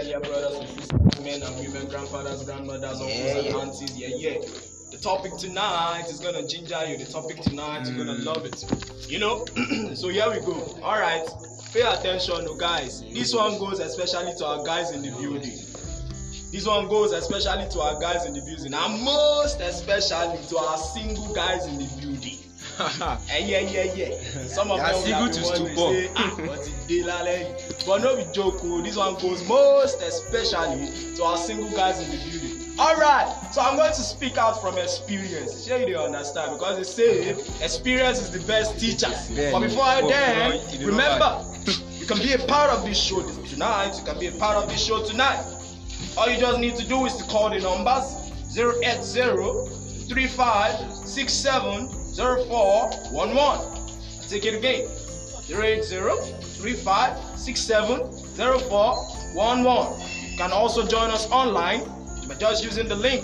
dear brothers and sisters, men and women, grandfathers, grandmothers, uncles and aunties. Yeah. The topic tonight is gonna ginger you. The topic tonight, you're gonna love it. So here we go. Alright, pay attention, guys. This one goes especially to our guys in the building. This one goes especially to our guys in the building, and most especially to our single guys in the building. Yeah. Some of them will have been wondering, say, but it dey lale. But no be joke. This one goes most especially to our single guys in the building. Alright, so I'm going to speak out from experience. Sure you understand, because they say experience is the best teacher. But before then, remember, you can be a part of this show tonight. You can be a part of this show tonight. All you just need to do is to call the numbers 080-3567-0411. Take it again. 080-3567-0411. You can also join us online by just using the link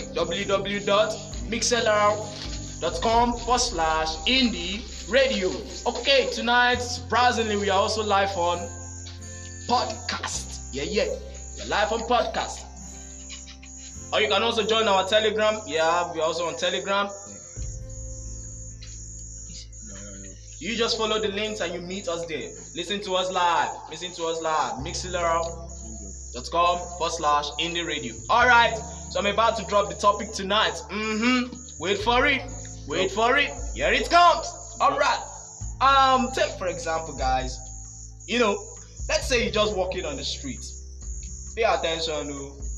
www.mixlr.com/indie radio. Okay, tonight, surprisingly, we are also live on podcast. Yeah. We're live on podcast. Or you can also join our Telegram. Yeah, we're also on Telegram. You just follow the links and you meet us there. Listen to us live. mixlr.com/indie radio. Alright, so I'm about to drop the topic tonight. Wait for it. Here it comes. Alright. Take for example, guys. Let's say you're just walking on the street. Pay attention,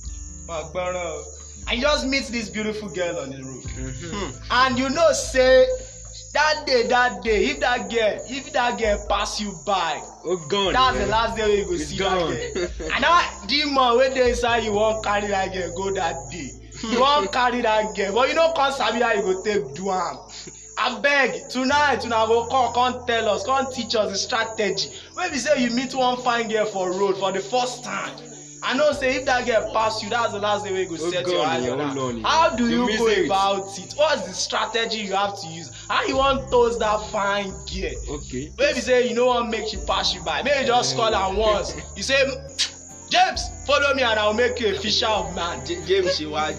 and you just meet this beautiful girl on the road. And say that day, if that girl pass you by, gone, that's the last day you go see gone. That girl. And that demon when they inside you won't carry that girl go that day. You won't carry that girl, but can't sabi how you go take do am. I beg tonight, go come tell us, come teach us the strategy. When we say you meet one fine girl for road for the first time, I know say if that girl pass you, that's the last day we go set your eyes on her. How do you go about it? What's the strategy you have to use? How you want toast that fine girl? Okay. Maybe say you know what make she pass you by. Maybe just call her once. You say, James, follow me and I'll make you a fisher of man. James, she was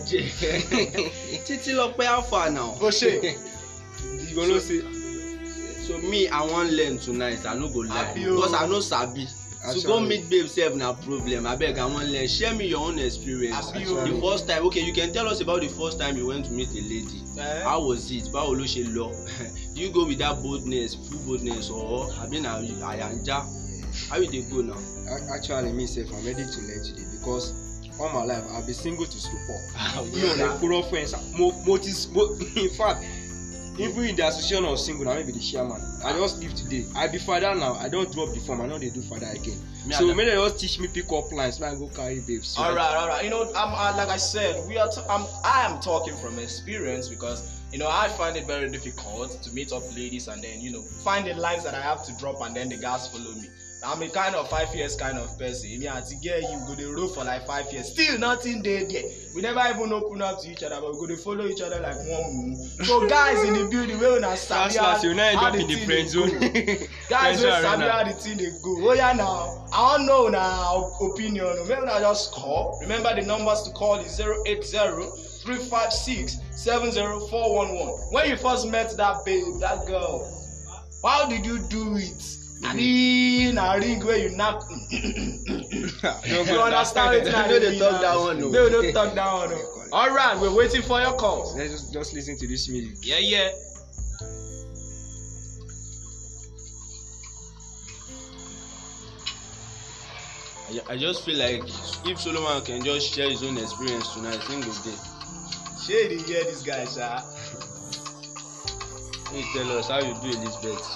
Titi Lope how far now? Oshe. You gonna say? So me, I want learn tonight. I no go learn because I no sabi. To go meet babe self na problem. I beg, I want learn. Share me your own experience. The first time, okay, you can tell us about the first time you went to meet a lady. How was it? Báwo ló ṣe lọ? Do you go with that boldness, full boldness, or abi na ayanja? How you dey go now? Actually, me self, I'm ready to learn today because all my life I've been single to stupor. The friends, in fact. Even in the association of single, I may be the chairman. I just leave today. I be father now. I don't drop the form. I know they do father again. So maybe they just teach me pick up lines. I go carry babes. All right. Like I said, I am talking from experience because I find it very difficult to meet up ladies and then find the lines that I have to drop and then the guys follow me. I'm a kind of 5 years kind of person. You go the road for like 5 years. Still nothing there. We never even open up to each other, but we go to follow each other like one moon. So guys in the building, we will sabi how the thing they go. Guys will sabi how the thing they go. Oh yeah, now I don't know now opinion. Maybe I just call. Remember the numbers to call is 080-356-70411. When you first met that babe, that girl, how did you do it? I mean, a ring where you knock. You understand it? They talk that one. They don't talk that one. All right, we're waiting for your calls. Let's just listen to this music. Yeah. I just feel like if Solomon can just share his own experience tonight, things go day. Share the hear this guy, sir. Please tell us how you do Elizabeth.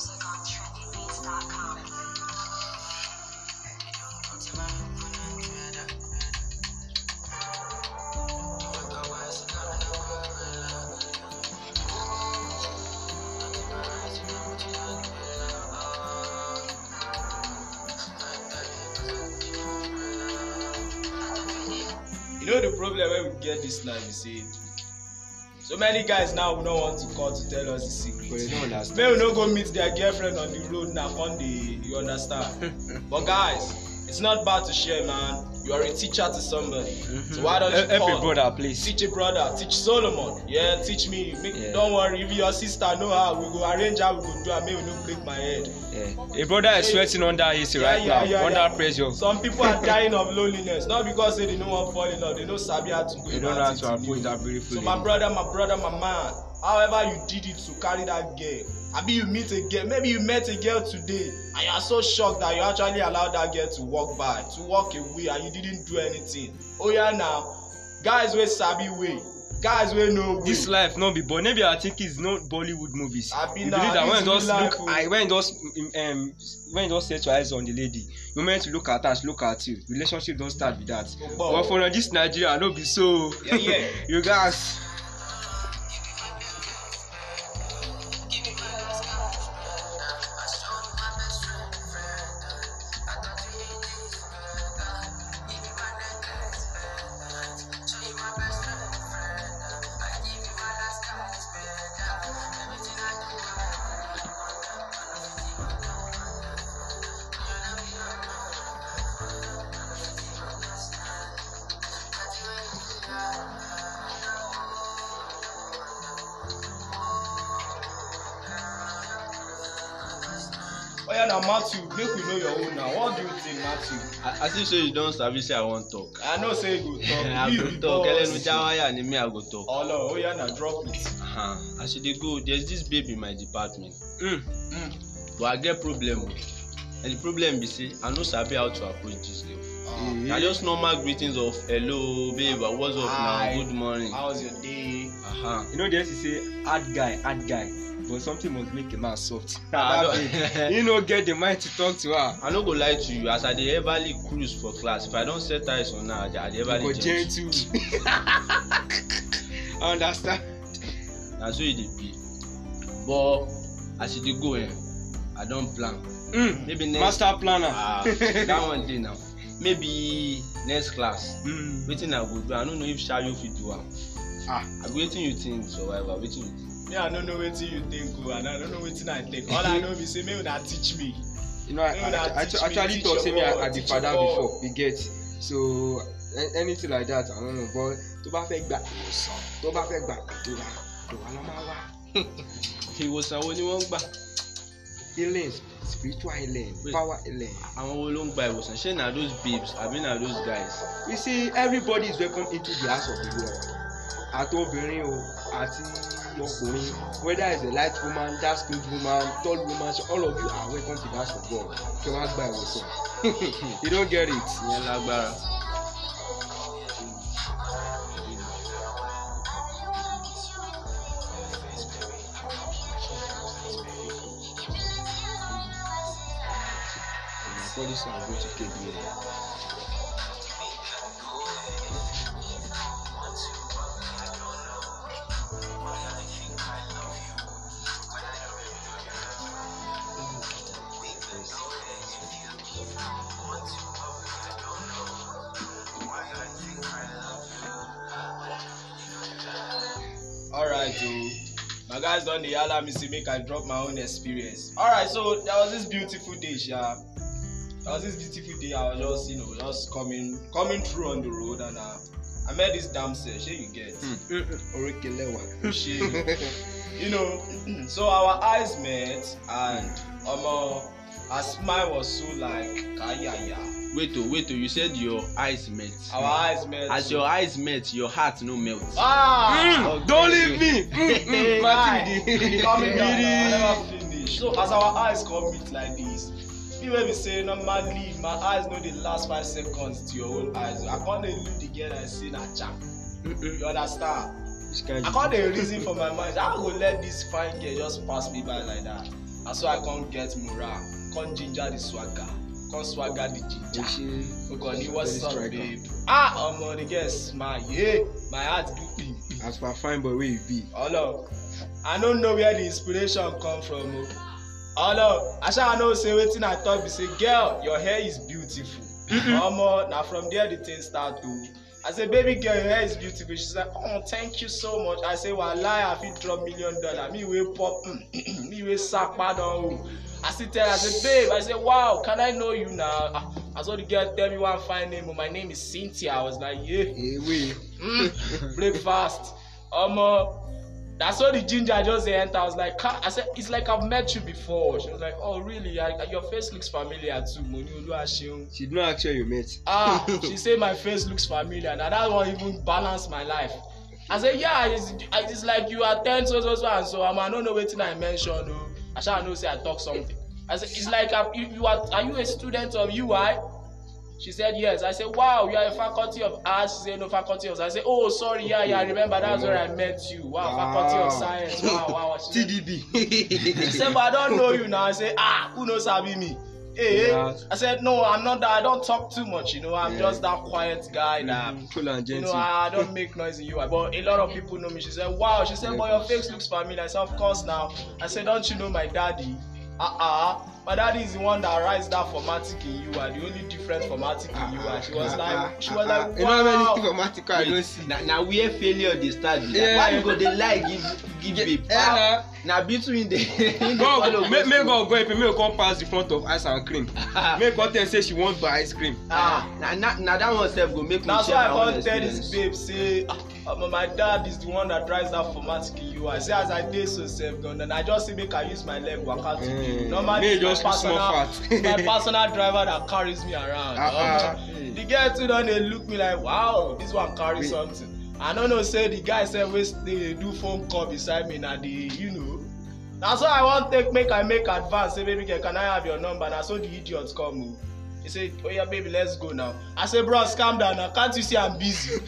The problem when we get this now, you see, so many guys now we don't want to call to tell us the secret. But you don't understand. Maybe we don't go meet their girlfriend on the road now, you understand? But guys, It's not bad to share, man. You are a teacher to somebody. So why don't you Help call? a brother, please. Teach a brother, teach Solomon. Yeah, teach me. Yeah. Don't worry, if your sister know how, we go arrange how we go do, and maybe we no break my head. Yeah. A brother is sweating under AC right now, under pressure. Some people are dying of loneliness, not because they don't want to fall in love, they know sabi how to go. They don't know how to approach that beautiful So my brother, my man, however you did it to carry that girl, maybe you meet a girl, maybe you met a girl today, and you are so shocked that you actually allowed that girl to walk by, to walk away, and you didn't do anything. Oh yeah, now guys wey sabi way, guys wey know way. This life no be but maybe I think it's not Bollywood movies. I You believe that when you just set your eyes on the lady, you meant to look at her, she look at you. Relationship don't start with that. But for this Nigeria, no be so. Yeah. You guys. Oh yeah, now Matthew, make we know your own now. What do you think, Matthew? As if say you don sabi say I wan talk. I know say you go talk. I You go be talk. boss. Elenu jawaya ni me I go talk. Oh yeah, now drop it. As you dey go, there's this babe in my department. But I get problem o. And the problem be say I no sabi how to approach this girl. Na just normal greetings of hello babe, what's up Hi. now, good morning. How was your day? You know, they used to say hard guy. But something must make a man soft. You know, get the mind to talk to her. I no go lie to you, as I dey everly cruise for class, if I don set eyes on her, I dey everly gentle. I understand. Na so e dey be. But as e dey go, I don plan. Maybe next Master planner. that one dey now. Maybe next class. Wetin I go do? I no know if Shayo fit do am. Wetin you think, survivor? Wetin you think? Me, I don't know wetin you think, and I don't know wetin I think. All I know be say make una teach me. You know, I actually thought say me I be father before. You get so anything like that. I don't know, but tó bá fẹ́ gbà àdúrà ló máa wá. Ìwòsàn wo ni wọ́n ń gbà? Healing, spiritual healing, power healing. Àwọn wo ló ń gba ìwòsàn? Ṣé na those babes àbí na those guys? You see, everybody is welcome into the house of the Lord. Àti obìnrin o, àti ọkùnrin, whether it's a light woman, dark skinned woman, tall woman, all of you are welcome to the house of God. Kí wọ́n á gba ìwòsàn. You don't get it. Ìyẹn lágbára. Police are going to take me. Alright, so my guys don dey yalla me say make I drop my own experience. Alright, so there was this beautiful day, There was this beautiful day. I was just coming through on the road, and I met this damsel. Shey you get? You know, so our eyes met, and her smile was so like kayaya. Wait, you said your eyes met. Our eyes met. As your eyes met, your heart no melt. Don't leave me. Coming down, I never finish. So as our eyes come meet like this, people be say normally my eyes no dey last 5 seconds to your own eyes. I can't dey look the girl and say na charm. You understand? I can't dey reason for my mind. I go let this fine girl just pass me by like that. And so I can't get morale, can't ginger the swagger, can't swagger the ginger. Okay, what's up, babe? The girl smile, yeah. My heart do ping. As for fine boy, where you be? Oh no, I don't know where the inspiration come from. Oh no, I know say wetin I talk be say, girl, your hair is beautiful. Now from there the thing start to. I say, baby girl, your hair is beautiful. She said, oh, thank you so much. I say, well, lie, I fit drop $1 million. Me we pop, me we sack pardon. I still tell her, I say, babe, I say, wow, can I know you now? I saw the girl tell me one fine name, my name is Cynthia. I was like, yeah. Breakfast. That's all the ginger just enter. I was like, I said, it's like I've met you before. She was like, oh really? Your face looks familiar too. She did not actually you met. She said my face looks familiar. Now that one even balance my life. I said, yeah, it's like you attend so and so. I don't know what I mentioned. I shall know say I talk something. I said, it's like are you a student of UI? She said yes. I said, wow, you are a faculty of arts. She said no, faculty of. I said, oh sorry, yeah, I remember that's where I met you. Wow, faculty of science. Wow. TDB. She said, but I don't know you now. I said, who knows me? Hey, I said, no, I'm not that. I don't talk too much, I'm just that quiet guy that, cool and gentle. I don't make noise in UI. But a lot of people know me. She said, wow. She said, but your face looks familiar. I said, of course now. I said, don't you know my daddy? My daddy is the one that writes that formatic in UI, the only different formatic in UI. She was like, wow. You know how many formatic I don't see. Now we have failure they start. Why you go they like give babe? Now between the make God go if me come pass the front of ice and cream. Make God tell say she won't buy ice cream. Now that one self go make me share. That's why I can't tell this babe say my dad is the one that drives that formatic in UI. Say as I did so self done, and I just say make I use my leg work out to do. Normally it's my personal driver that carries me around. The girl too done they look me like, wow, this one carries something. I don't know, say the guy said they do phone call beside me now that's why I want to make advance. Say baby girl, can I have your number? And I saw the idiots come. He said, oh yeah baby, let's go now. I said, bros, calm down now. Can't you see I'm busy?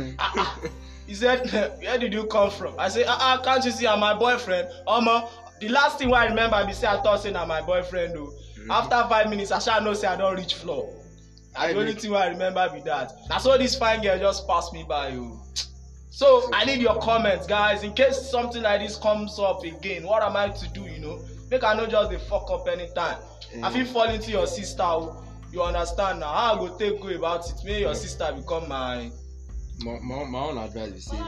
He said, where did you come from? I said, can't you see I'm my boyfriend? The last thing I remember I say I thought saying I'm my boyfriend though. After 5 minutes, I shall know say I don't reach floor. The only thing I remember be that. That's all this fine girl just passed me by. So I need your comments, guys. In case something like this comes up again, what am I to do? Make I not just the fuck up anytime. I feel fall into your sister. You understand now? How I go take go about it? May your sister become my own advice. We say.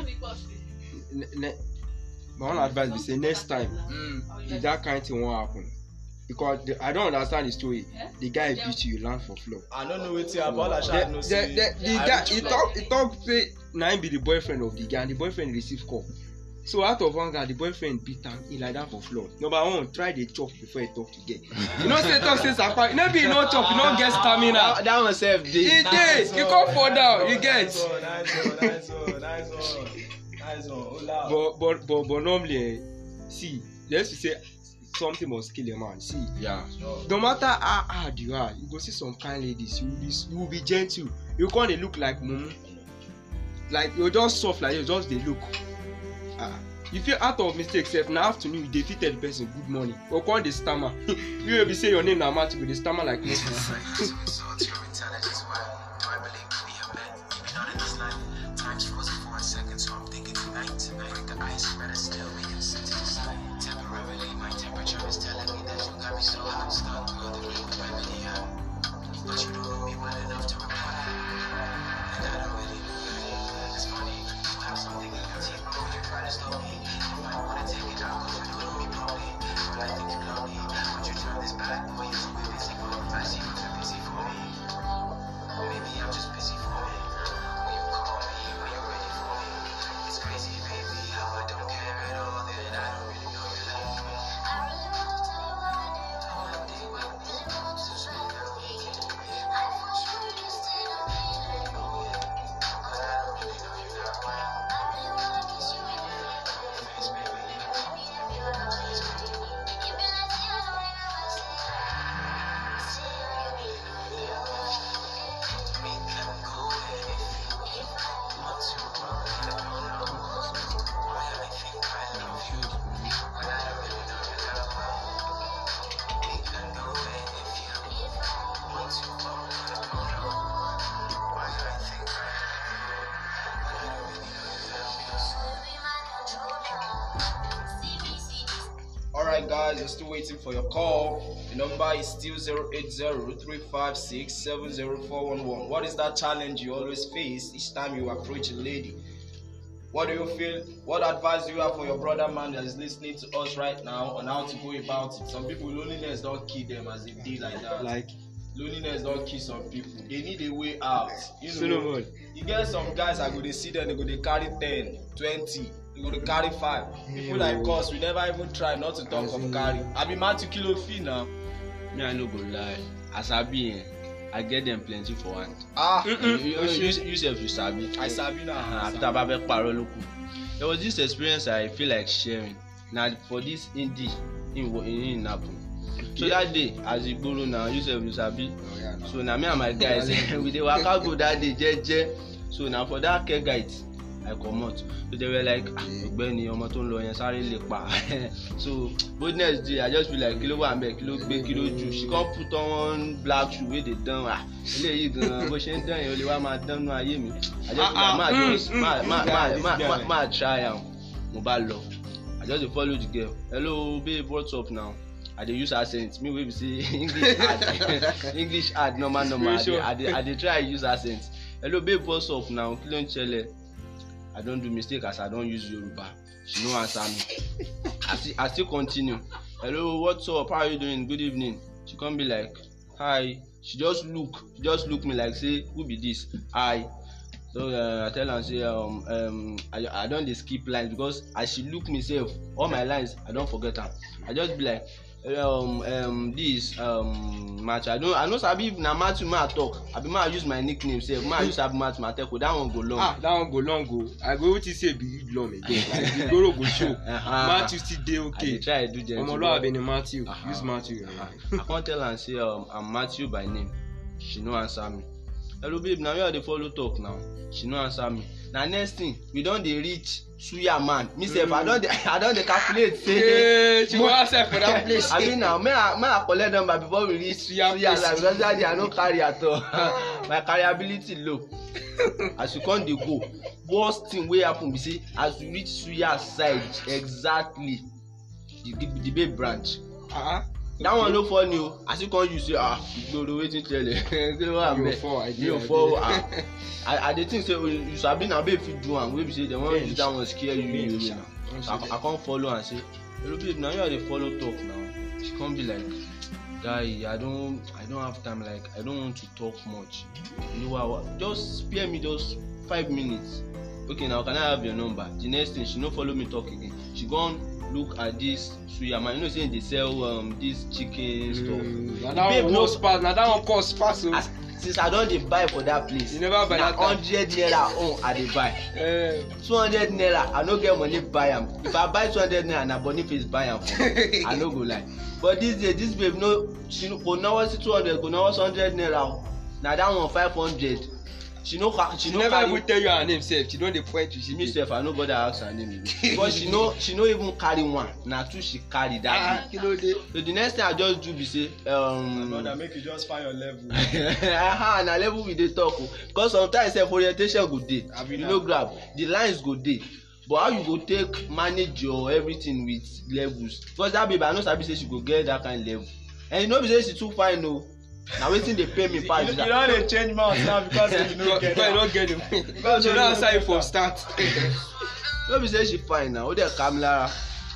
My own advice we say next time if that kind of thing won't happen. Because I don't understand the story. The guy beat you land for floor. I don't know what about that. The guy he talk say now be the boyfriend of the guy and the boyfriend receive call. So out of anger, the boyfriend beat him. He lie down for floor. Number one, try the chop before you talk to girl. Say talk say sapa. Maybe you no chop, you no get stamina. That one self dey. He dey. You come fall down. You get. Nice one. But normally, see, let's say something must kill a man. See, no matter how hard you are, you go see some kind ladies. You will be gentle. You can't look like mumu. Like you're just soft, like you just they look. If you're out of mistake, self now afternoon you defeated the person. Good morning. Or call the stammer. You will be say your name now, Matthew, with the stammer like this. Alright guys, you're still waiting for your call. The number is still 080-356-70411. What is that challenge you always face each time you approach a lady? What do you feel? What advice do you have for your brother man that is listening to us right now on how to go about it? Some people, loneliness don't kill them as they did like that. Like Loneliness don't kill some people. They need a way out. You know, Solomon. you get some guys that go they see them, they go they carry 10, 20, they go to carry 5. People like us, we never even try not to talk of carry. I be mad to kilo fee now. Me, I no go lie. As I be, I get them plenty for hand. You self you sabi. I sabi now. After Babe Paro Loku. There was this experience I feel like sharing. Now for this indie in Napo. So that day, as you go now, you self you sabi. So now me and my guys, we dey waka go that day, jeje. So now for that care guide, I come out. So they were like, Ogbeni, ọmọ tó ń lọ yẹn sáré lè pa. So boldness day, I just feel like kilo wa nbe, kilo gbe, kilo ju. She come put on black shoe wey dey dán. Eléyìí gan, bó ṣe ń dán yẹn, ó lè wá máa dán nú ayé mi. I just feel like ma try am. Mo bá lọ. I just dey follow the girl. Hello babe, what's up now? I dey use accent. Me wey be say English ad normal. I dey try use accent. Hello babe, what's up now? Kí ló ń ṣẹlẹ̀? I don't do mistake as I don't use Yoruba. She no answer me. I still continue. Hello, what's up? How are you doing? Good evening. She come be like, hi. She just look me like say, who be this? Hi. So I tell her say I don't dey skip lines because as she look me self, all my lines I don't forget them. I just be like this Matthew. I know sabi if na Matthew ma talk. I be ma use my nickname self. Ma use Matthew Mateko. That one go long. That one go long go. I go to say big long again. Like the Goro go show. Matthew still dey okay. I try do gentle. Omolo abeni Matthew. Use Matthew. I can't tell her say I'm Matthew by name. She no answer me. Hello babe, now you dey follow talk now. She no answer me. Now next thing we don dey reach Suya man. Me sef I don dey calculate say she wan sef for that place. I mean now may I collect number before we reach Suya like because that day I no carry at all. My carryability low. As you come dey go, worst thing wey happen be say as you reach Suya side exactly the babe branch. That one no funny o. As you come you say igboro wetin tell you. You fall. I dey think say you sabi na babe fit do am wey be say dem wan use that one scare you. I come follow and say, hello babe, now you dey follow talk now. She come be like, guy, I don't have time, like I don't want to talk much. You know what? Just spare me just 5 minutes. Okay, now can I have your number? The next thing she no follow me talk again. She gone look at this suya man. You know say they sell this chicken stuff. Now that one cost pass. Now that one cost pass. Since I don dey buy for that place. You never buy that time. 100 naira I dey buy. 200 naira I no get money buy am. If I buy 200 naira na Boniface buy am for me. I no go lie. But this day this babe no, she no go now see 200, go now 100 naira. Na that one 500. She no never even tell you her name sef. She don dey point to she me sef I no bother ask her name again. But she no even carry one. Na two she carry that day. So the next thing I just do be say brother, make you just find your level. Na level we dey talk o. Because sometimes sef orientation go dey. You no grab. The lines go dey. But how you go take manage your everything with levels? Because that baby I know sabi say she go get that kind of level. And you know be say she too fine o. Na wetin dey pay me pass that. You don dey change mouth now because you no get it. Because you don answer you from start. No be say she fine now. O dey calm Lara.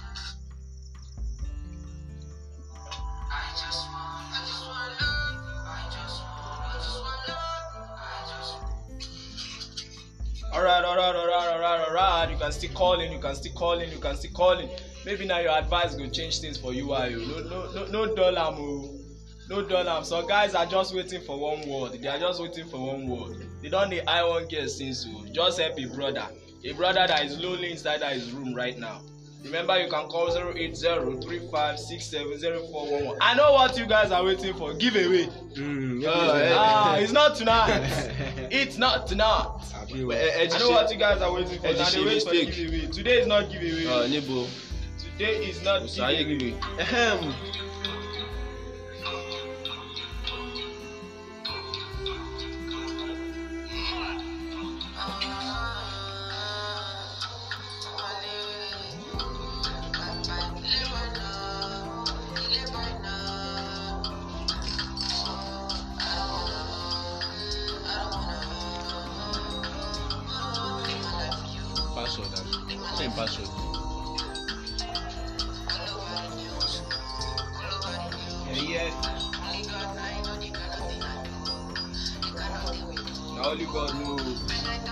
Alright. You can still call in. Maybe now your advice go change things for you. No dollar mo. No dollar. So guys are just waiting for one word. They don't need I one get since so. Just help a brother that is lonely inside his room right now. Remember you can call 08035670411. I know what you guys are waiting for. Giveaway. It's not tonight. It's not tonight. I know what you guys are waiting for. Now they wait for the giveaway. Today is not giveaway. Today is not giveaway. Password. same password. Yeah. Now only God knows.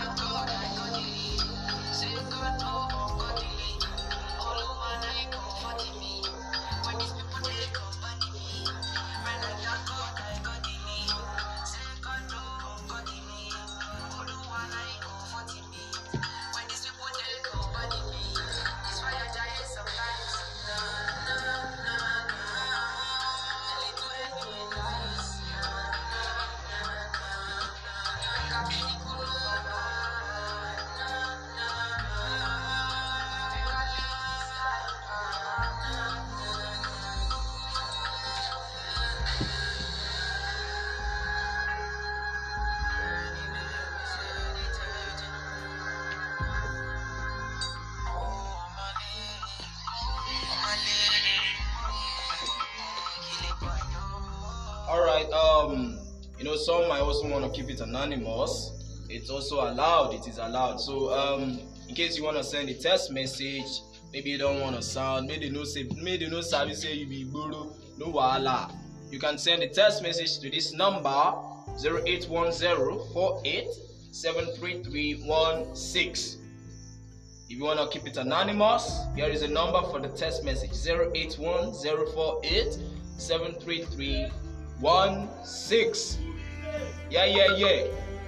Alright, some might also want to keep it anonymous. It's also allowed, it is allowed. So in case you want to send a text message, maybe you don't want to sound, maybe no sabi say you be guru, no wahala. You can send a text message to this number 081048733316. If you want to keep it anonymous, here is a number for the text message 081048733316. Yeah.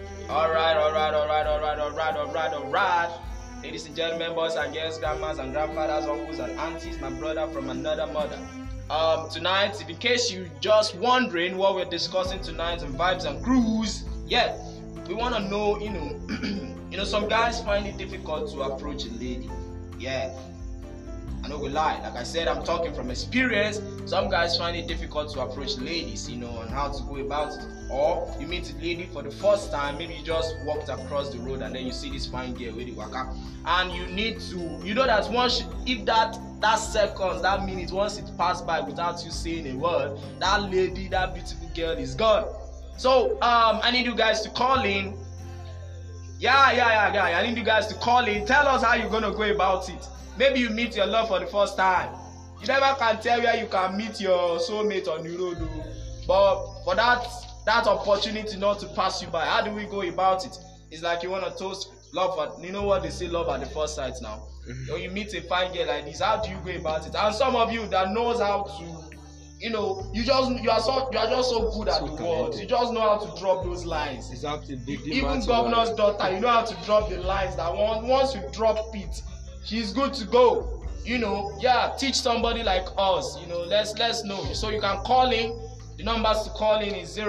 Alright. Ladies and gentlemen, boys and girls, grandmas and grandfathers, uncles and aunties, my brother from another mother. Tonight, in case you just wondering what we're discussing tonight on Vibes and Cruise, yeah, we want to know, some guys find it difficult to approach a lady. Yeah, I know we lie. Like I said, I'm talking from experience. Some guys find it difficult to approach ladies, and how to go about it. Or you meet a lady for the first time, maybe you just walked across the road and then you see this fine girl with the waka, and you need to, that once, if that seconds, that minute, once it passed by without you saying a word, that lady, that beautiful girl is gone. So I need you guys to call in. Yeah. I need you guys to call in. Tell us how you're gonna go about it. Maybe you meet your love for the first time. You never can tell where you can meet your soulmate on the road, but for that opportunity not to pass you by, how do we go about it? It's like you want to toast love at, what they say, love at the first sight now. When you meet a fine girl like this, how do you go about it? And some of you that knows how to, you are just so good at the words. You just know how to drop those lines. Exactly. Even governor's daughter, you know how to drop the lines that once you drop it, she's good to go. Teach somebody like us. Let's know. So you can call in. The numbers to call in is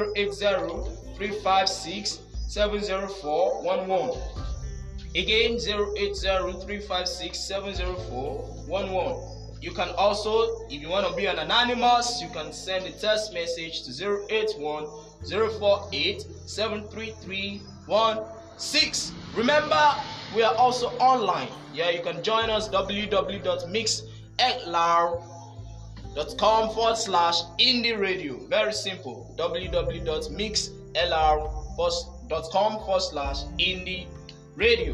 080-356-70411. Again, 080-356-70411. You can also, if you want to be an anonymous, you can send a text message to 081-048-73316. Remember, we are also online. Yeah, you can join us www.mixlr.com/indie radio. Very simple. www.mixlr.com/indie radio.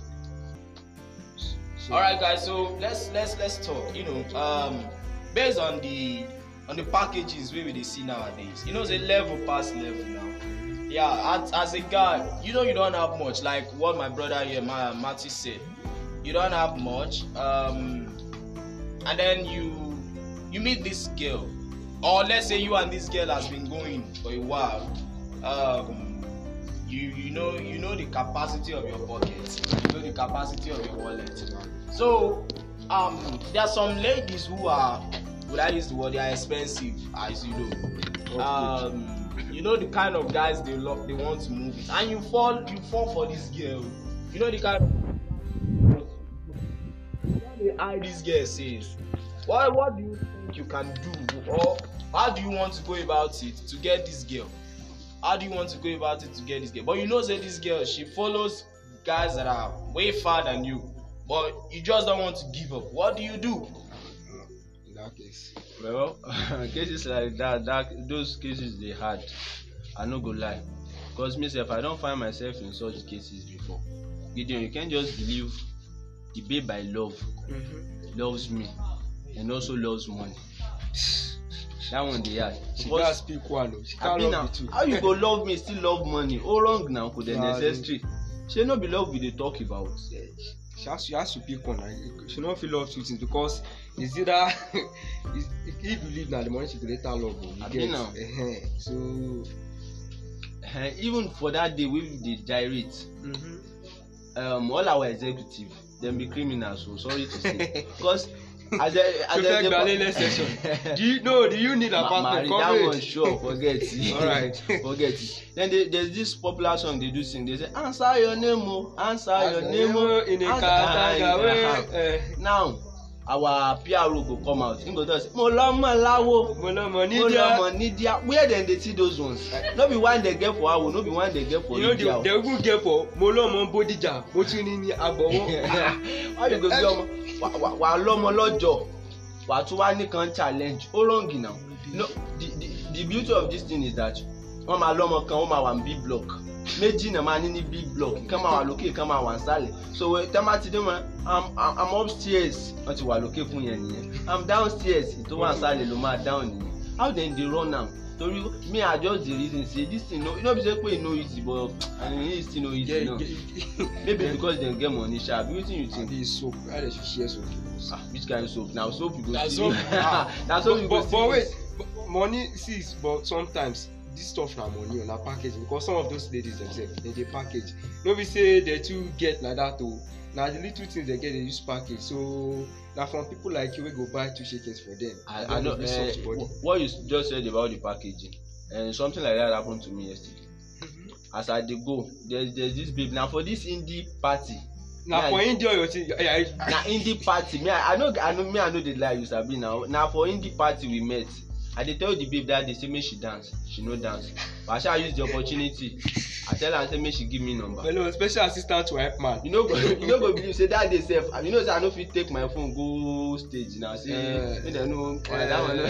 Alright guys, so let's talk. Based on the packages we see nowadays, it's a level past level now. Yeah, as a guy, you don't have much, like what my brother here, Matty said. You don't have much, and then you meet this girl, or let's say you and this girl has been going for a while. You know the capacity of your pocket, you know the capacity of your wallet. So there are some ladies who are, would I use the word, they are expensive, as you know. The kind of guys they want to move it, and you fall for this girl. The kind of how this girl says. What do you think you can do, or how do you want to go about it to get this girl? How do you want to go about it to get this girl? But say this girl, she follows guys that are way far than you, but you just don't want to give up. What do you do? In that case, well, cases like that, those cases they had, I no go lie, because myself, I don't find myself in such cases before. You can't just believe the babe I love loves me and also loves money. That one dey hard. She can't speak one. She can't love the two. How you go love me still love money? Oh wrong now, could the necessary. She no be love we dey talk about. She has to pick one. She no fit love two things because it's either if you believe na the money she go later love you get. So even for that day we dey gyrate. All our executive dem be criminals, so sorry to say, because as a session. Do you need a partner? That one sure, forget it. All right, forget it. Then there's this popular song they do sing. They say answer your name, answer your name, in a now our PRO go come out. Him go tell us, mo lomo lawo, mo lomo nidia. Where then they see those ones? No be one they get for awo, no be one they get for nidia. They even get for mo lomo bodija, mo tuni ni agbowo. How you go be omo? Wa lomo lọ́jọ́, wa tún wá nìkan challenge. How long now? No, the beauty of this thing is that wọ́n máa lọ́mọ kan, wọ́n máa wà ní big block. Méjì náà máa ní big block. Kan máa wà lókè, kan máa wà nísàlẹ̀. So tẹ́ máa ti dé mọ́, I'm upstairs. Wọ́n ti wà lókè fún yẹn nìyẹn. I'm downstairs. Tó wà nísàlẹ̀ ló máa down nìyẹn. How then they run am? Tori me I just dey reason say this thing no, be say pé e no easy, but this thing no easy now. Maybe because dem get money sha. Wetin you think? The soap, how they should share soap? Which kind of soap? Now soap you go see. Na soap you go see. But wait, money sis, but sometimes this stuff na money on a package, because some of those ladies themselves dey package. No be say they too get like that o. Na the little things they get they use package. So na from people like you wey go buy 2 shekels for them. I know what you just said about the packaging, and something like that happened to me yesterday. As I dey go, there's this babe. Now for this indie party. Na for indie your thing. Na indie party. I know dey lie you sabi now. Na for indie party we met. I dey tell the babe that they say make she dance. She no dance. But I shall use the opportunity. I tell her say make she give me number. Hello, special assistant to help man. You no go believe say that day sef. You know say I no fit take my phone go stage now. Say make dem know that one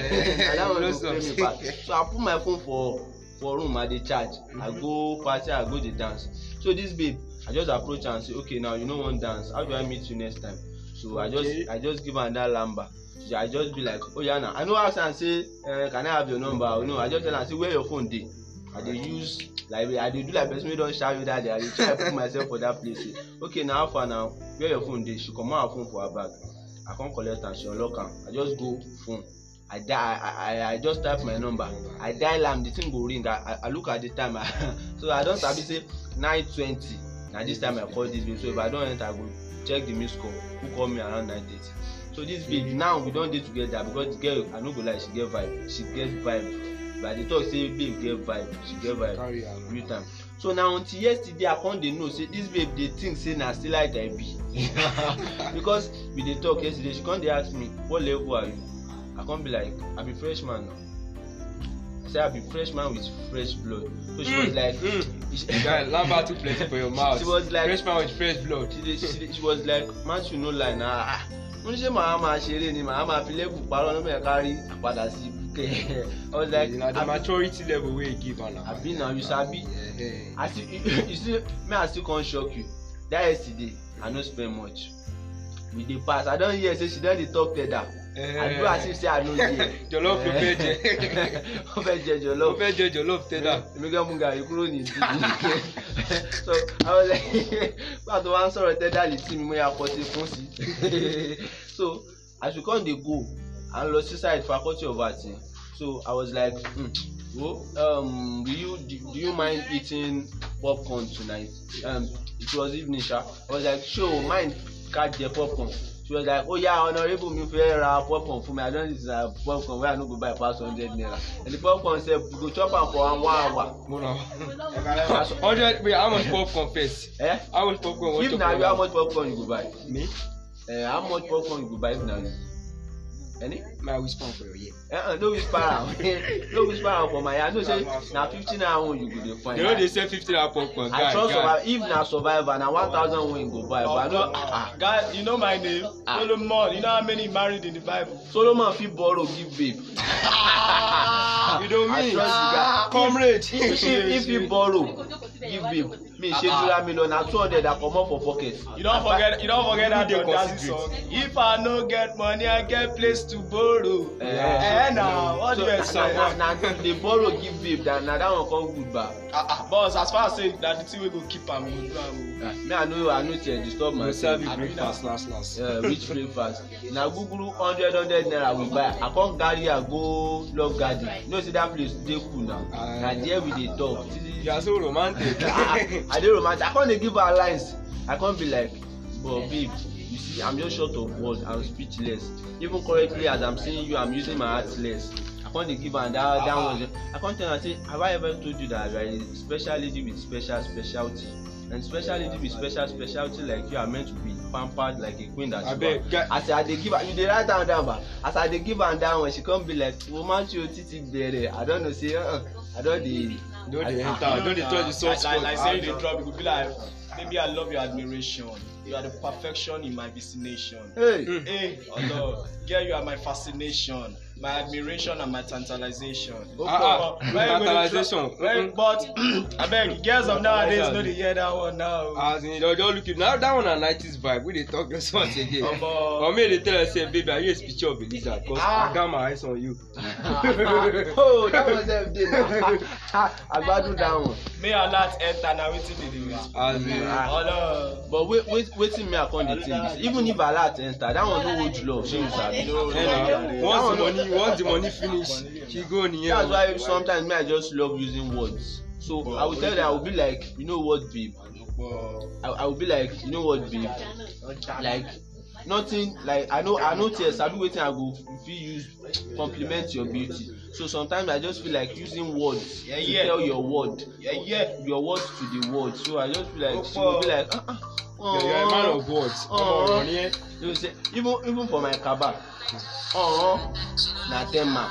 no pay me back. So I put my phone for room. I dey charge. I go party. I go dey dance. So this babe, I just approach her and say, okay, now you no wan dance. How do I meet you next time? So I just give her that number. I just be like, oh yeah, now I know ask and say, can I have your number? No, I just tell her say where your phone dey. I dey use like I dey do like person wey don shout you that day. I dey try put myself for that place. Okay, now how far now? Where your phone dey? She comot her phone for her bag. I come collect am. She unlock am. I just go phone. I just type my number. I dial am. The thing go ring. I look at the time. So I don sabi say 9:20. Na this time I call this babe. So if I don enter, I go check the missed call. Who call me around 9:30? So this babe now we don dey together because the girl, I no go lie, she get vibe. She get vibe. But they talk say babe get vibe. She get vibe. Real time. So now until yesterday I come dey know say this babe dey think say na still like I be. Because we dey talk yesterday, she come dey ask me what level are you? I come be like I be freshman now. I say I be freshman with fresh blood. So she was like, guy, lamba too plenty for your mouth. She was like, freshman with fresh blood. She was like, man, you no lie na. Mo ní ṣe màá máa ṣeré ni màá máa fi level parọ́ ní mẹ́ẹ̀ká rí àpadà sí ibùkẹ́. I was like, na the maturity level wey you give her now. Abi now you sabi. I see, you see, me I still come shock you. That yesterday I no spend much. We dey pass. I don hear say she don dey talk teda. I do as if say I no hear. Jollof ló fẹ́ jẹ. Ó fẹ́ jẹ jollof. Ó fẹ́ jẹ jollof teda. Èmi gan mú gàrí kúrò ní ìdíje. So I was like, bá tó wá ń sọ̀rọ̀ teda lè tí mi mo yà pọ̀ sí fún sí. So as we come dey go, I lọ sí side faculty of arts. So I was like, do you mind eating popcorn tonight? It was evening, sha. I was like, sure, mind catch the popcorn. She was like, oh yeah, honorable me fẹ́ ra popcorn for me. I don't need popcorn where I no go buy pass 100 naira. And the popcorn sef, we go chop am for 1 hour. No. 100. Wait, how much popcorn first? How much popcorn? If na you, how much popcorn you go buy? Me? How much popcorn you go buy if na you? Any? My whisper for your ear. No whisper am. No whisper am for my ear. I know say na 15 naira one you go dey find. They no dey sell 15 naira popcorn. I trust survive. If na survivor, na 1,000 one you go buy. But I know. Guys, you know my name, Solomon. You know how many married in the Bible? Solomon fit borrow give babe. You don't mean? I trust you guys. Comrade. If you borrow, give babe. Me share $2 million na 200 that come up for pocket. You don't forget that Dondazi song. If I no get money, I get place to borrow. Now what do you expect? Na dey borrow give babe that one come good ba. Boss, as far as say that the thing we go keep am, we go do am. Me I know tell disturb myself. Breakfast last. Which breakfast? Na Google 100 naira we buy. I come carry am go Love Garden. You know say that place dey cool now. Na there we dey talk. You are so romantic. I dey romantic. I come dey give her lines. I come be like, but babe, you see, I'm just short of words. I'm speechless. Even correctly as I'm seeing you, I'm using my heart less. I can't give her that one. I can't tell her, say, have I ever told you that you are a special lady with specialty? And special lady with specialty like you are meant to be pampered like a queen that you are. As I dey give her, you dey write down that one. As I dey give her that one, she come be like, woman, you titi bere. I don't know, say, I don't dey. Don't dey enter. Don't dey touch the soft spot. Like say you dey drop, you go be like, maybe I love your admiration. You are the perfection in my vicination. Hey, although, girl, you are my fascination, my admiration and my tantalization. Tantalization. But I beg, girls of nowadays know they hear that one now. As in, don't look it. Now that one a 90s vibe. We dey talk this one again. But me they tell us, say, baby, are you a picture of a lizard? Cause I got my eyes on you. Oh, that was every day. I do that one. May Allah enter now. Wetin dey do it? As in, but waiting me I come dey think this. Even if Allah enter, that one no hold love. Shey you sabi. Once the money finish, she go on here. That's why sometimes me I just love using words. So I will tell you, I will be like, you know what, babe. I will be like, you know what, babe. Like nothing. Like I know tears. I be waiting. I go feel use compliment your beauty. So sometimes I just feel like using words to tell your word. Your words to the word. So I just feel like she will be like, you're a man of words. You say even for my kaba, na 10 mark.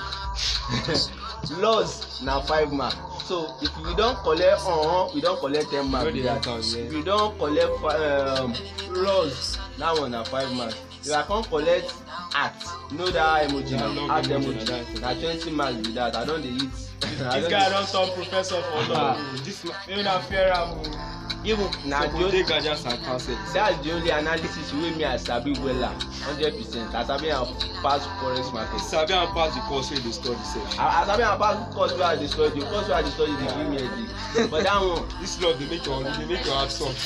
Loss na 5 mark. So if we don't collect we don't collect 10 mark. If we don't collect loss, that one na 5 mark. If I can't collect at, you know that emoji, at emoji, na 20 marks be that. I don't dey eat. This guy don turn professor for law. Maybe na fair am. Even na that's the only analysis wey me I sabi wella 100%. I sabi am pass forex market. Sabi am pass the course wey dey study sef. I sabi am pass the course wey I dey study. The course wey I dey study dey give me headache. But that one. This love dey make your heart soft.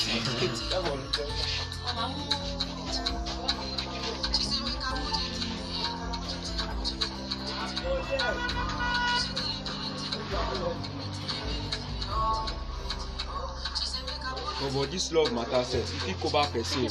But this love matter sef, e fit cover person.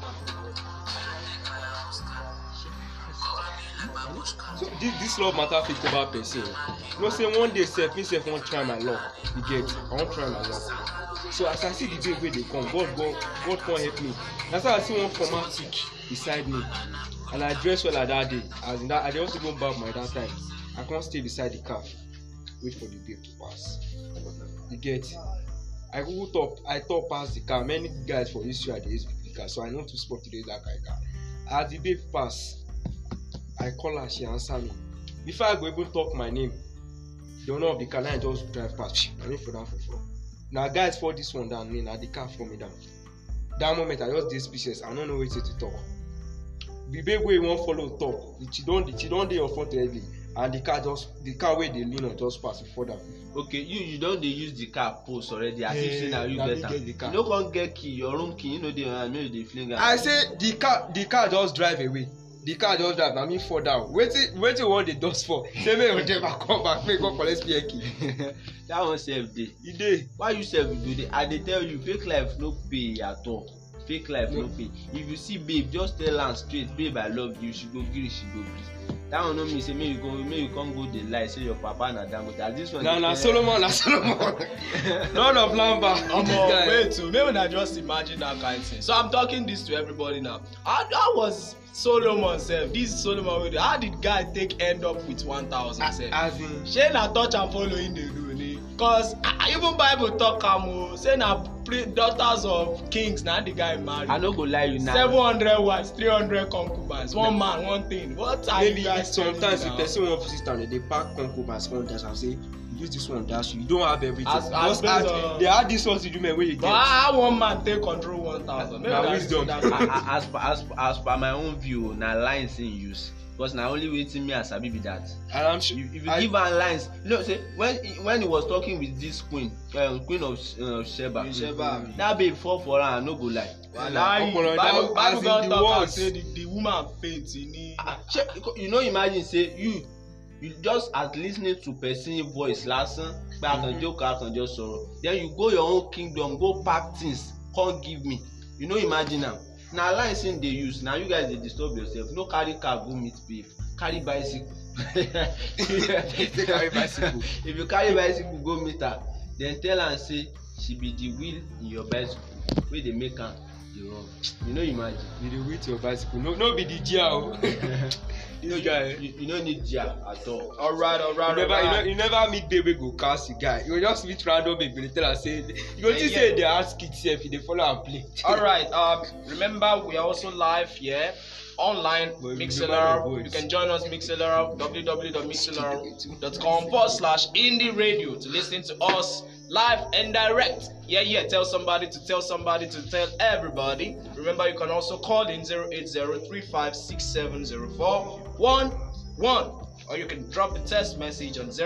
So this love matter fit cover person. You know say one day sef, me sef wan try my luck. You get? I wan try my luck. So as I see the babe wey dey come, God come help me. That's why I see one former chick beside me, and I dress well at that day. As in that, I dey also go back my that time. I can't stay beside the car, wait for the babe to pass. You get? I talk past the car. Many guys for history are the car, so I know to spot today that car. As the babe pass, I call her, she answer me. Before I go even talk my name, the owner of the car, I just drive past. I need for that for. Now guys for this one down me, now the car for me down. That moment I just dey speechless. I don't know what to talk. The babe wey won't follow talk. She don't dey your front heavy, and the car where they lean on just pass before that. Okay, you don dey use the car post already as if say na you get am. You no come get key, your room key, you no dey on, make you dey fling am. I say the car just drive away. The car just drive, na me fall down. Wetin you wan dey dust for? Say make your driver come back, make go collect spare key. That one sef dey. E dey. Why you sef do dey? I dey tell you, fake life no pay at all. Fake life no pay. If you see babe, just tell am straight, babe I love you, she go gree, she go gree. That one no mean say make you come go dey lie say your papa na Dangote. As this one na Solomon. Lord of Lamba. Wait too, maybe una just imagine that kind of thing. So I'm talking this to everybody now. How was Solomon sef? This Solomon, how did guy take end up with 1,000 sef? As in shey na touch and follow him dey do ni? Cause even Bible talk am o, say na daughters of kings na the guy marry. I no go lie you now. 700 wives, 300 concubines, one man, one thing. What are maybe you guys sometimes telling if me person wan visit am dey pack concubines come dash am say use this one dash you don't have everything. As just based add on- they add this one to do wey you get. But how one man take control 1,000? Maybe Na that's wisdom. As per my own view na lines im use because na only wetin me and sabi be that. And I'm sure If you give am lines you know say when he was talking with this queen queen of Sheba that babe fall for am I no go lie. Wallahi, Ọpọlọ Bible as in don the talk am words. say the woman faint ni. You know imagine say you just at lis ten ing to person voice lasan pe akanjoko akanjo sọ̀rọ̀ then you go your own kingdom go pack things come give me you know imagine am na lines im dey use na you guys dey disturb yourself no carry car go meet babe carry bicycle. carry bicycle. If you carry bicycle go meet her then tell am say she be the wheel in your bicycle wey dey make am dey run you know imagine. you dey wait your bicycle no be the gear o. this guy you no need gear at all. Alright. you never meet babe wey go cast the guy you go just meet random babe you dey tell am say you go think say dey ask kid sef you dey follow am play. Alright, remember we are also live here online Mixlr. You can join us Mixlr www.mixlr.com/indie radio to listen to us live and direct. Yeah, tell somebody to tell everybody. Remember you can also call in 08035670411 or you can drop a text message on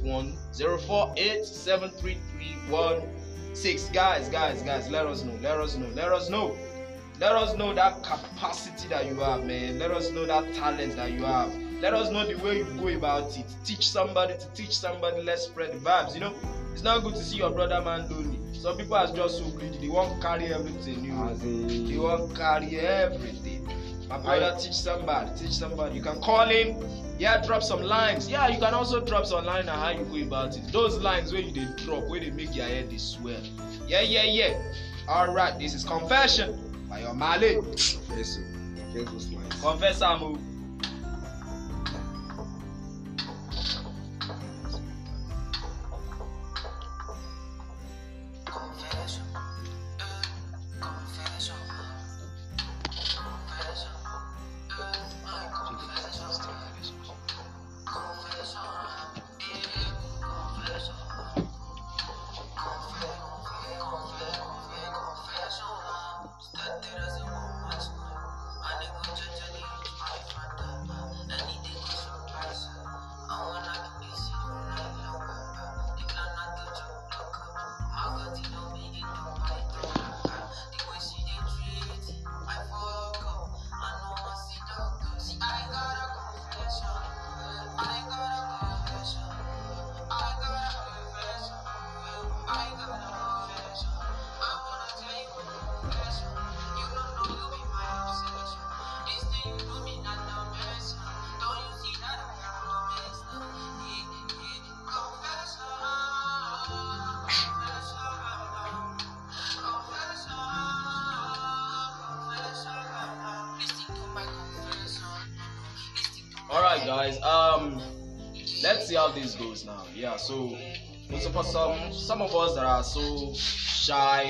08104873316. Guys, let us know. Let us know that capacity that you have, man. Let us know that talent that you have. Let us know the way you go about it. Teach somebody to teach somebody. Let's spread the vibes. You know, it's not good to see your brother man lonely. Some people are just so greedy. They won't carry everything. They won't carry everything. My brother, teach somebody. You can call in. Yeah, drop some lines. Yeah, you can also drop some lines on how you go about it. Those lines where you they drop, where they make your head they swell. Yeah. Alright, this is Confession by your Male. Confess Amu. Alright guys, let's see how this goes now. Yeah, so for some of us that are so shy,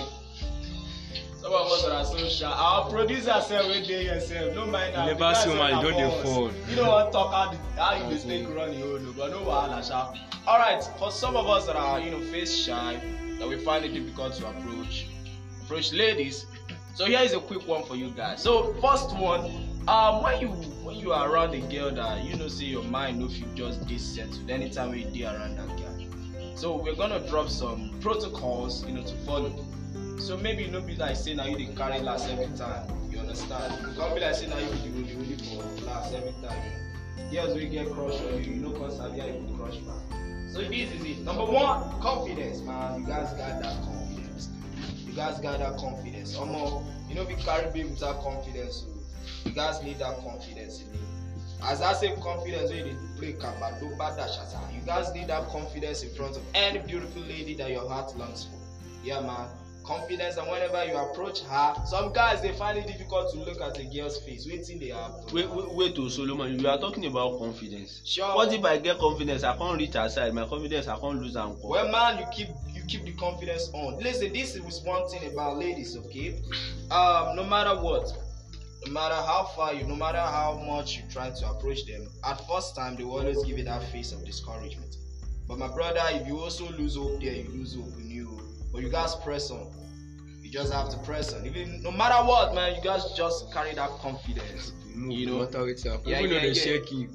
our producer said we dey yourself, no mind that. Never see man, you don't dey fall. You don't want to talk how you dey take run your own, but no wahala sha. Alright, for some of us that are face shy, that we find it difficult to approach ladies. So here is a quick one for you guys. So first one, when you are around a girl that say your mind no fit just dey settled anytime when you dey around that girl. So we're gonna drop some protocols to follow. So maybe no be like say now you dey carry last every time. You understand? It can't be like say now you be the only for last every time. Girls will get crush on you, can't sabi how you go crush back. So this is it. Number one, confidence, man. You guys got that confidence. Be carry babe without confidence. You guys need that confidence in it. As I say confidence when you play kamba, do bad dash. You guys need that confidence in front of any beautiful lady that your heart longs for. Yeah, man. confidence, and whenever you approach her, some guys they find it difficult to look at a girl's face. Waiting they have. Wait to Solomon, you are talking about confidence. Sure. What if I get confidence, I can't reach her side, my confidence I can't lose and well man, you keep the confidence on. Listen, this is one thing about ladies, okay? No matter what, no matter how far no matter how much you try to approach them, at first time they will always give you that face of discouragement. But my brother, if you also lose hope there, you lose hope in you. But you guys press on. You just have to press on. Even no matter what, man, you guys just carry that confidence. You know, no matter what happens. Yeah, Even though they yeah. shake you.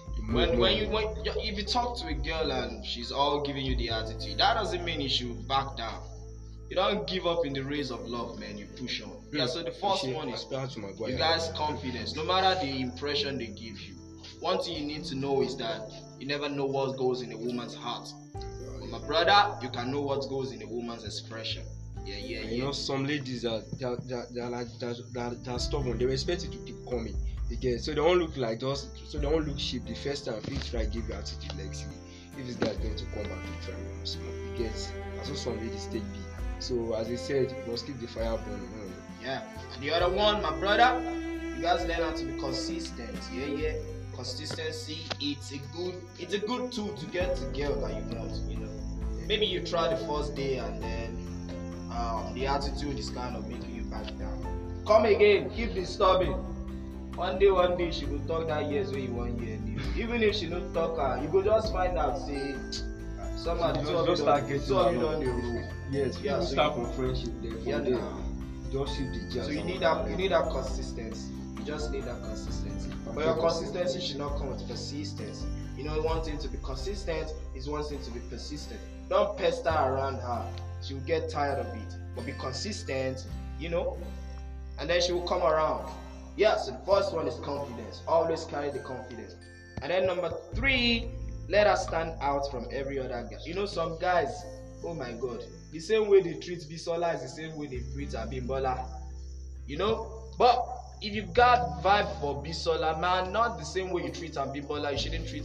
If you talk to a girl and she's all giving you the attitude, that doesn't mean you should back down. You don't give up in the race of love, man. You push on. Yeah. So the first one is you guys' confidence. No matter the impression they give you, one thing you need to know is that you never know what goes in a woman's heart. My brother, you can know what goes in a woman's expression. Yeah. You know, some ladies they're stubborn. They expect you to keep coming. Again, so they don't look like those. So they don't look cheap. The first time, if you try give you attitude like see, if it's that going to come back to try once more. Because I saw some ladies take B. So as I said, you must keep the fire burning. Yeah. And the other one, my brother, you guys learn how to be consistent. Yeah. Consistency, it's a good tool to get the girl that you want. You know, maybe you try the first day and then the attitude is kind of making you back down. Come again, keep disturbing. One day she will talk that years when you want year. Even if she don't talk her, you go just find out say somebody just start getting on the road. Yes, yeah, so start from friendship there. Just shift the jazz. So you need that consistency. You just need that consistency. But your consistency should not come with persistence. You know, one thing to be consistent is one thing to be persistent. Don't pester around her. She will get tired of it. But be consistent, you know, and then she will come around. Yeah, so the first one is confidence. Always carry the confidence. And then number 3, let her stand out from every other guy. You know, some guys, oh my God, the same way they treat Bisola is the same way they treat Abimbola. You know, but if you got vibe for Bisola, man, not the same way you treat Abimbola, you shouldn't treat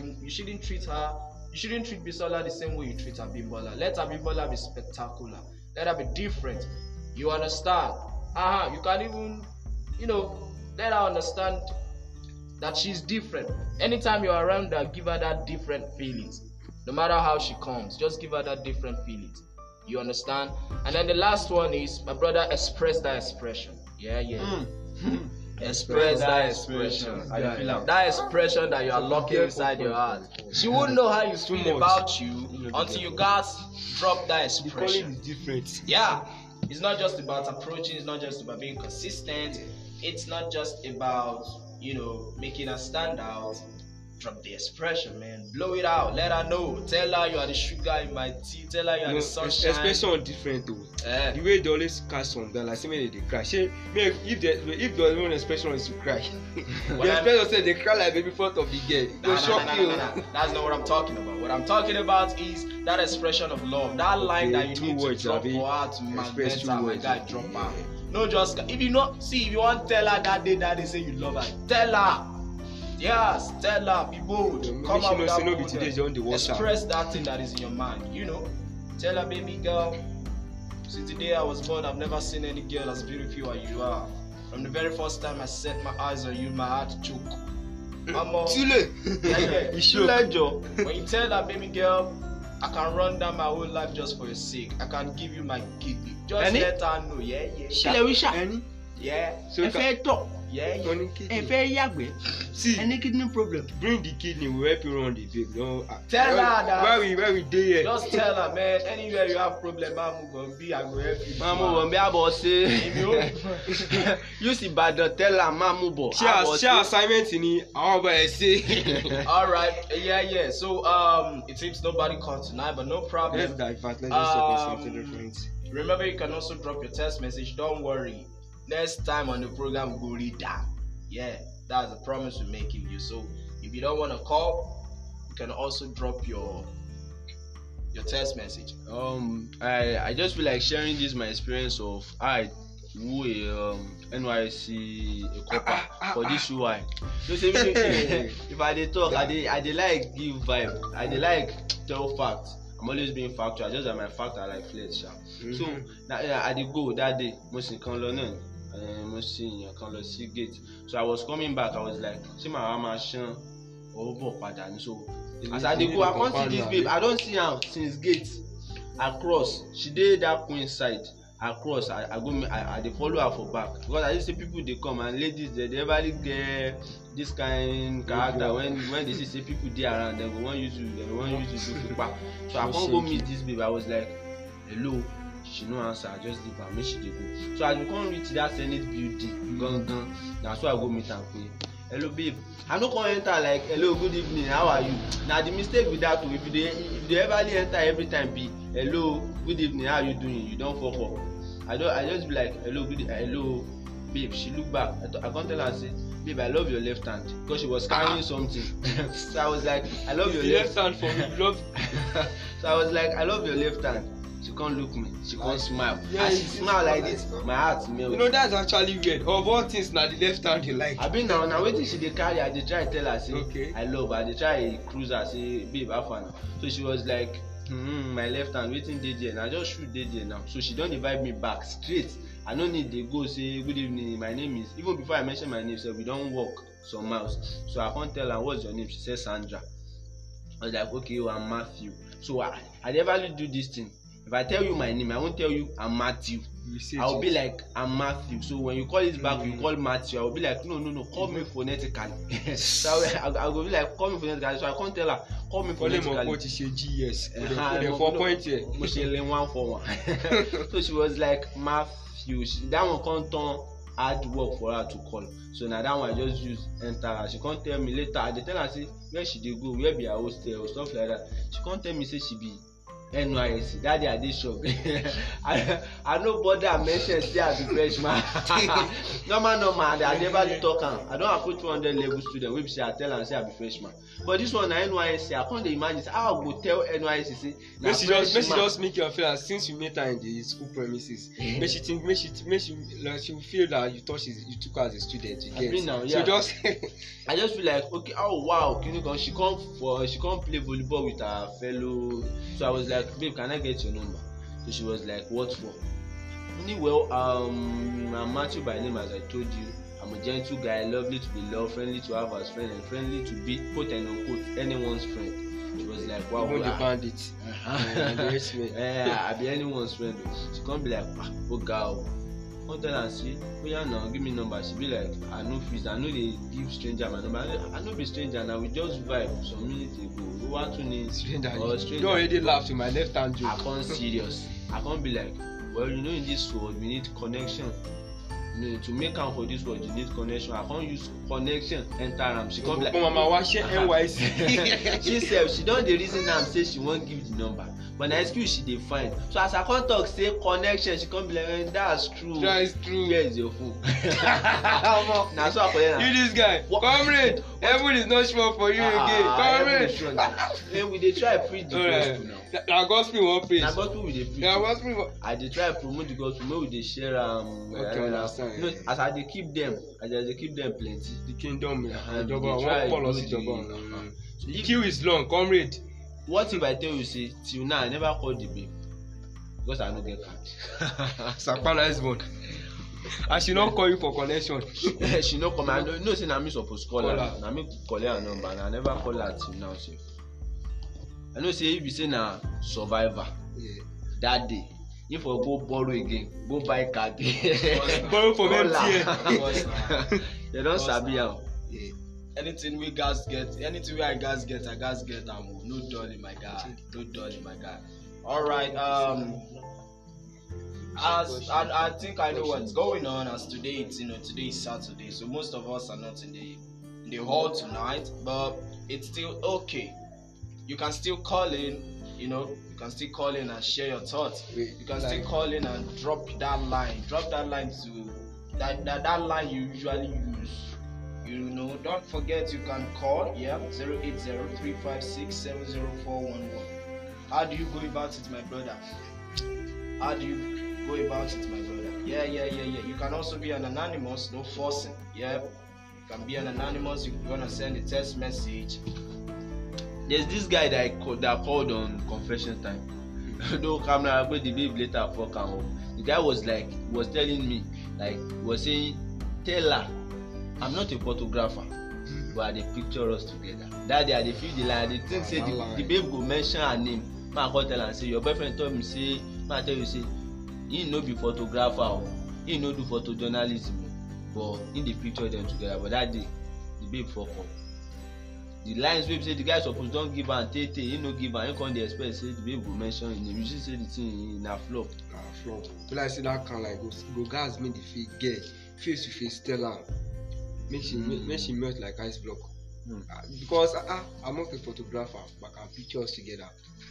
Bisola the same way you treat Abimbola. Let Abimbola be spectacular. Let her be different. You understand? You can even, you know, let her understand that she's different. Anytime you're around her, give her that different feelings. No matter how she comes, just give her that different feelings. You understand? And then the last one is, my brother, express that expression. Yeah. Express that expression. That expression that you are locking inside your heart. She won't know how you feel about you until you guys drop that expression. The calling is different. Yeah. It's not just about approaching, it's not just about being consistent, it's not just about, you know, making her stand out. Drop the expression, man. Blow it out. Let her know. Tell her you are the sugar in my tea. Tell her you are the sunshine. Expression different though. The way they always catch some girl, like say when they cry. If the one expression is to cry, the expression say they cry like baby front of the girl. They shock you. That's not what I'm talking about. What I'm talking about is that expression of love. That line that you need to drop for her to magnet her. My guy, drop her. No, just if you want to tell her that day say you love her, tell her. Yes, tell her, be bold. Come out with that boldness. Express that thing that is in your mind. You know, tell her, baby girl, since the day I was born, I've never seen any girl as beautiful as you are. From the very first time I set my eyes on you, my heart choke. Too late. When you tell her, baby girl, I can run down my whole life just for your sake. I can give you my kidney. Just let her know. Yeah. So See, any kidney problem. Bring the kidney, we'll help you run the baby. Tell her that. Where we dey here. Just tell her, man. Anywhere you have problem, Mamu Gombi, I go help you. Mamu Gombi, I will say. You see, but tell her, Mamu Bo. Share assignment in it. I say. All right. Yeah. So it seems nobody called tonight, but no problem. Let's divert. Let's just talk something different. Remember, you can also drop your text message. Don't worry. Next time on the program, we'll read that. Yeah, that's a promise we're making you. So if you don't want to call, you can also drop your text message. I just feel like sharing this my experience of who NYC a copper for this UI. Just if I dey talk, I dey like give vibe. I dey like tell facts. I'm always being factual, just that my facts are like flesh. So I did go that day, most in London, most in gate. So I was coming back, I was like, see my mama shan over pattern. So as I did go, I can't see this babe. I don't see her since gate. I cross, she did that queen side. I cross, I dey follow her for back because I just see people they come and ladies they never get this kind character when they see say people dey around them go wan use you do fupa. So I can't go meet this babe. I was like, hello, she no answer, I just leave her, make she dey go. So as we come reach that Senate building, gangan, that's why I go meet am pe. Hello babe, I no come enter like hello good evening, how are you? Na the mistake with that if you dey ever enter every time be hello good evening, how you doing? You don fuck up. I just be like hello babe. She look back. I can't tell her, say babe I love your left hand because she was carrying something. So I was like I love your left hand for me. So I was like I love your left hand. She can't look me, she can't smile. As she smile like this, my heart melt. You know that's actually weird. Of all things, na the left hand you like. I been now wetin she dey carry, I dey try tell her say okay. I love her. I dey try cruise her say babe how far now. So she was like my left hand wetin dey there, na just shoot dey there now. So she don invite me back straight. I no need dey go say good evening, my name is, even before I mention my name, so we don walk some miles. So I can't tell her what's your name. She said Sandra. I was like okay, I'm Matthew. So I never do this thing. If I tell you my name, I won't tell you I'm Matthew. I'll be like I'm Matthew. So when you call it back, you call Matthew. I'll be like no, call me phonetically. So I'll go be like call me phonetically. So I can't tell her call me phonetically. Call him what is GS. The 4 point here. Moshele 141. So she was like Matthew. That one can't turn hard work for her to call. So now that one I just use enter her. She can't tell me later. I dey tell her say where she dey go, where be her hostel or stuff like that. She can't tell me say she be NYSC. That day I dey shop. I no bother mention say I be freshman. normal I never talk am. I don approach 200 level student wey be say I tell am say I be freshman. But this one na NYSC. I can't dey imagine how I go tell NYSC say na freshman. Make she just make you feel as since you met her in the school premises. Make she feel that you took her as a student. You get. Now, yeah. So just I just feel like okay, oh wow, she come play volleyball with her fellow. So I was like, babe, can I get your number? So she was like, what for? Well, I'm Matthew by name, as I told you. I'm a gentle guy, lovely to be loved, friendly to have as friend, and friendly to be quote and unquote anyone's friend. She was like, wow, even the bandits. I be anyone's friend. She can't be like, oh girl. Come tell her say, oh yeah now, give me number. She be like, I know fees, I know they give stranger my number. I know be stranger now, we just vibe some minutes ago. We want to need stranger. You already laughed to my left hand joke. I can't serious. I can't be like, well, you know, in this world we need connection. You know, to make am for this world you need connection. I can't use connection enter am. She can't be like, mama wash NYC. She said she don dey reason am say she won't give the number. But na excuse she dey find. So as I come talk say connection, she come be like, that's true. That's true. Where is your phone? Na so I collect am. You this guy, comrade. Heaven is not sure for you again, comrade. We dey try preach the gospel now. Na gospel we wan preach. Na gospel we dey preach. Na gospel. I dey try promote the gospel, make we dey share am. Okay, understand. You know, as I dey keep them plenty. The kingdom, the queue is long, comrade. What if I tell you say till now I never call the babe because I no get card? Sakpana is one. I should not call you for connection. She no come. I know say na me suppose call her. Na me call her number and I never call her till now. Sef. I know say if you say na survivor, that day if I go borrow again, go buy card. Borrow from MTN. They don sabi am. Anything we guys get, anything we I guys get, no dull in my guy, All right, as I think I know what's going on. As today, today is Saturday, so most of us are not in the hall tonight, but it's still okay. You can still call in, you can still call in and share your thoughts. You can still call in and drop that line to that line you usually use. Don't forget you can call 080-356-70411. How do you go about it, my brother? Yeah. You can also be an anonymous, no forcing. Yeah, you can be an anonymous. If you want to send a text message, there's this guy that called on confession time. No camera, but the babe later fuck am. The guy was telling me, was saying, tell her I'm not a photographer, but I dey picture us together. That day I dey feel the line. They think say the babe go mention her name. Man come tell am say your boyfriend told me say, man tell you say he no be photographer o, he no do photojournalism, but he dey picture them together. But that day the babe fuck up. The lines wey be say the guy suppose don give am tey he no give am, he come dey expect say the babe go mention him name. You see say the thing na flop. Na flop. Be like say that kind like go gas make the girl face to face tell am make she melt like ice block. Because I'm not a photographer, but I can picture us together.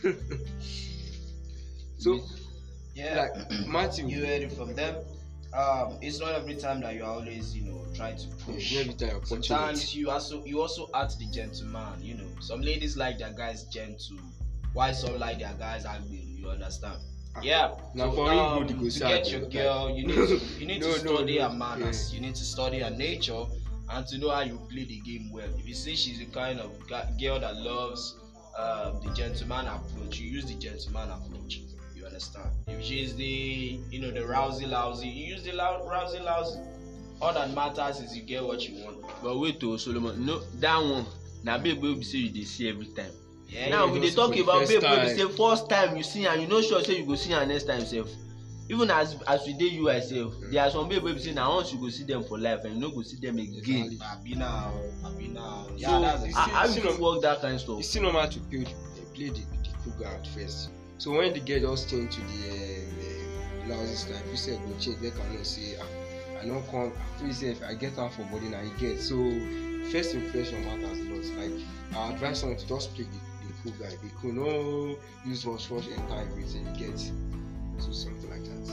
So yeah, like Matthew, you heard it from them. It's not every time that you are always, trying to push. every time Sometimes you also act the gentleman. Some ladies like their guys gentle, while some like their guys angry. You understand? Yeah. Now for to get your girl, you need to study her manners. You need to study her nature and to know how you play the game well. If you see she's the kind of girl that loves the gentleman approach, you use the gentleman approach. You understand? If she's the the rousy lousy, you use the rousy lousy. All that matters is you get what you want. But wait to Solomon, no, that one na babe wey be say you dey see every time. Yeah, now we dey talk about babe wey be say first time you see and you no sure say you go see her next time sef. Even as we dey you sef, there are some babe wey be say na once you go see them for life and you no go see them again. Abi now. Yeah, so that's it. how you fit work that kind of stuff? It's still normal to play the cool guy at first. So when the girl just change to the lousy style, you say go change, make her know say I don't come. You say if I get out for body now, you get. So first impression matters a lot. Like I advise someone to just play the cool guy. Be cool, no use rush enter everything you get. So something like that.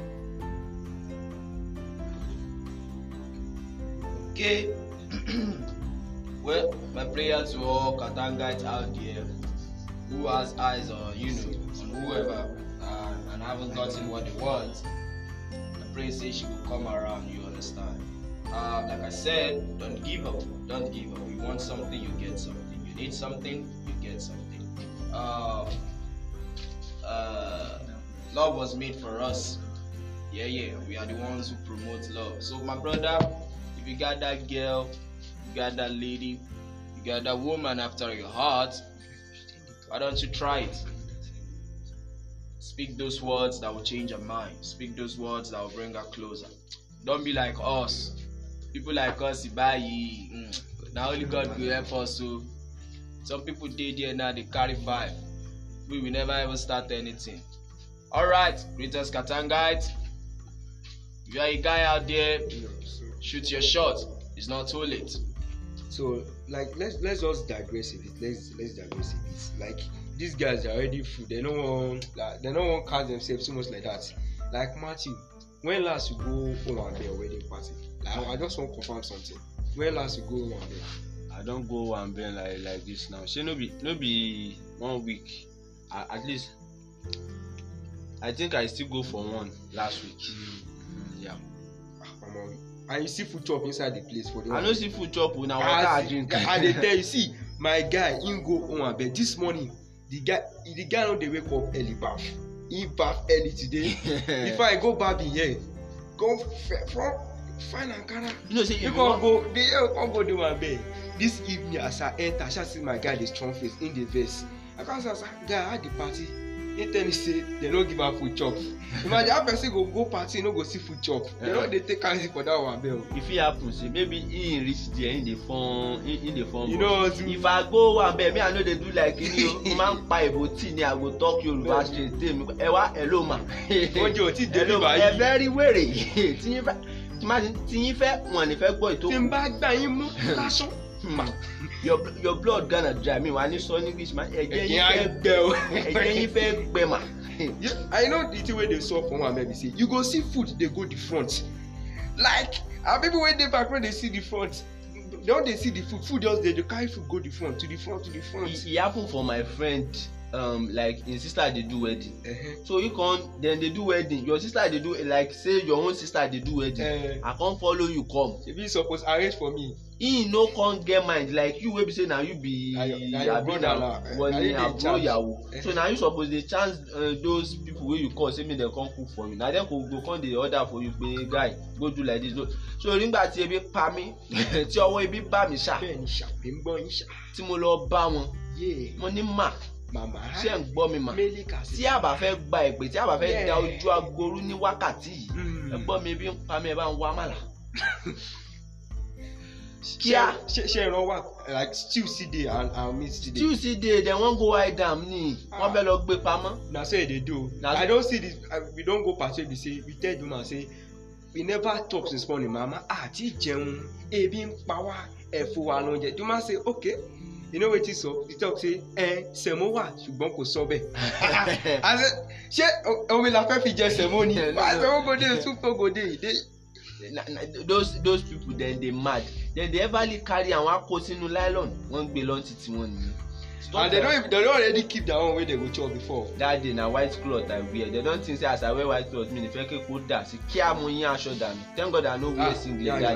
Okay. Well, my prayer to all Katangites out there who has eyes on on whoever and haven't gotten what they want. I pray say she will come around. You understand? Like I said, don't give up. Don't give up. You want something, you get something. You need something, you get something. Love was made for us. Yeah. We are the ones who promote love. So my brother, if you got that girl, you got that lady, you got that woman after your heart, why don't you try it? Speak those words that will change her mind. Speak those words that will bring her closer. Don't be like us. People like us, now only God will help us. So some people did there now, they carry 5. We will never ever start anything. Alright, greatest Katangite. If you are a guy out there, shoot your shot. It's not too late. So like let's just digress a bit. Let's digress a bit. Like these guys are already full. They don't want count themselves too much like that. Like Matthew, when last you go home and a wedding party? Like I just want to confirm something. When last you go home and I don't go and be like this now. Say no be 1 week. At least I think I still go for one last week. Yeah. And you see food chop inside the place for the I no see food chop na water I drink. And they tell you, see, my guy, him go home and bed this morning. The guy no dey wake up early baff. He baff early today. Before I go back in here, go from fine Ankara. You know say you can't go do my bed. This evening as I enter, I shall see my guy the strong face in the vest. I can't say, guy at the party. He tell me say they no give am food chop. Imagine how person go party no go see food chop. They no dey take am for that one bell. If it happen say maybe he reach there in the phone. You know what? If I go one bell, me I know they do like you man pa ebo tea ni I go talk Yoruba straight. Tell me hello ma. Ojo ti deliver you. Ẹ very wèrè. Tí yín fẹ́ wọ́n ní fẹ́ gbọ́ ìtòkù. Tí n bá gbà yín mú lásán. Your blood gonna dry me wà ní sọ ní English ma. Ẹ̀jẹ̀ yín gbẹ o. Ẹ̀jẹ̀ yín fẹ́ gbẹ ma. I know the thing wey dey sup for one maybe say you go see food dey go the front. Like and people wey dey back when dey see the front, they don dey see the food just dey carry food go the front to the front. E happen for my friend. Like his sister dey do wedding. So you come then they do wedding. Your sister dey do like say your own sister dey do wedding. I come follow you come. Shebi you suppose arrange for me. he no come get mind like you wey be say na you be abi na wọle aburo yawo so na you suppose dey chance those people wey you call say make dem come cook for you na dem go come dey order for you pe guy go do like this so nígbà tí ebi pa mí tí ọwọ́ ebi bá mi ṣá tí mo lọ bá wọn mo ní mà ṣé ń gbọ́ mi mà tí a bá fẹ́ gba ẹ̀pẹ̀ tí a bá fẹ́ da ojú agboru ní wákàtí yìí ẹ gbọ́ mi ebi ń pa mi ẹ bá ń wá màlà. Kia ṣe ìran wà like still see dey and meat still dey. Still see dey dem wan go hide am ni wọn fẹ́ lọ gbé pamọ́. Na so e dey do. I don see this we don go party be say we tell the woman say we never talk since morning mama àti jẹun ebi ń pa wá ẹ̀fọ́ wa ló ń jẹ the woman say okay you know wetin so he talk say sẹ̀mó wà ṣùgbọ́n kò sọ bẹ́ẹ̀. ṣé omi la fẹ́ fi jẹ sẹ̀mó ni sẹ̀mó go dey soup go dey. Those people then they mad then they everly carry and wan kó sínú nylon wọn gbé lọ títí wọn nìyẹn. And they don already keep their own wey they go chop before. That day na white cloth I wear they don think say as I wear white cloth mean ife ke ko da sí kí a mo yín aṣọ dànù thank God I no wear singlet that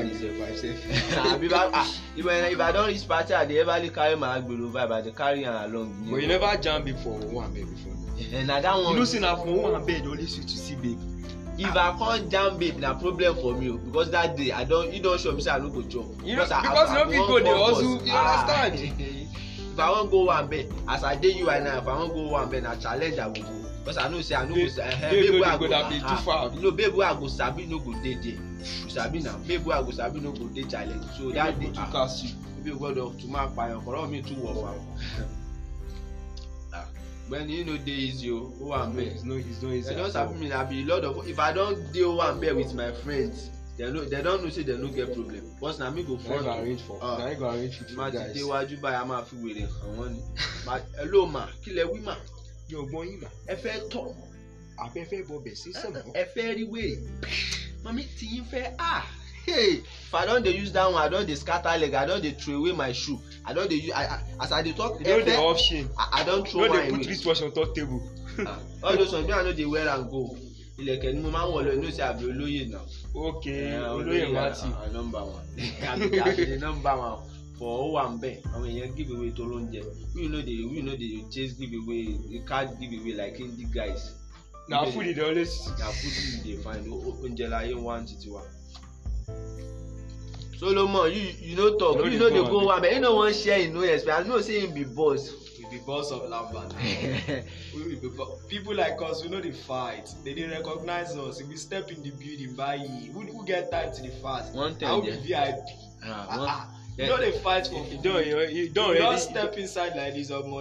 day. If I don reach party I dey everly carry my agbero vibe I dey carry am along. But you never jam before one bed before. Na that one. You know say na for one bed only sweet to see babe. If I can't jam babe na problem for me because that day you don show me say I no go chop. Because you no fit go dey hustle you understand. If I wan go one bed as I dey you right now if I wan go one bed na challenge I go go because I know say I no go babe wey I go babe wey I go sabi no go dey there you sabi na babe wey I go sabi no go dey challenge so that day babe gbọ́dọ̀ tún máa pààyàn kọ̀rọ̀ mi tún wọ̀ fà. When you know dey easy o one bed it's not easy. Dem don sabi me na be a lot of if I don dey one bed with my friends dem don know say dem no get problem because na me go front na you go arrange for two guys. Ma ti dé wájú báyìí a máa fi wèrè hàn wọ́n ni hello ma kí lẹ wí mà. Yóò gbọ́ yín mà. Ẹ fẹ́ tọ̀ afẹ́fẹ́ bọbẹ̀ sí sọ̀nà. Ẹ fẹ́ rí wèrè mami tí yín fẹ́ hey if I don dey use that one I don dey scatter leg I don dey throw away my shoe I don dey use as I dey talk you no dey off shame I don throw mine away. You no dey put wristwatch on top table. All those ones me I no dey wear am go ilẹ̀kẹ̀ ni mo máa ń wọ̀ lọ inú sí àbí olóyè náà. Okay olóyè mati. Number one àbí the number one for owambe àwọn èèyàn give away tó lóúnjẹ we no dey chase give away we can't give away like indie guys. Na food dey always. Na food dey find oúnjẹ láyé wọn títí wa. Solomon you no talk you no dey go one but you no wan share you no expect I know say him be boss. The boss of Lamba. People like us, we know the fight. They didn't recognize us. If we step in the building, by who get time to the fast? I will be VIP. You know they fight for you don't really step inside like this or more.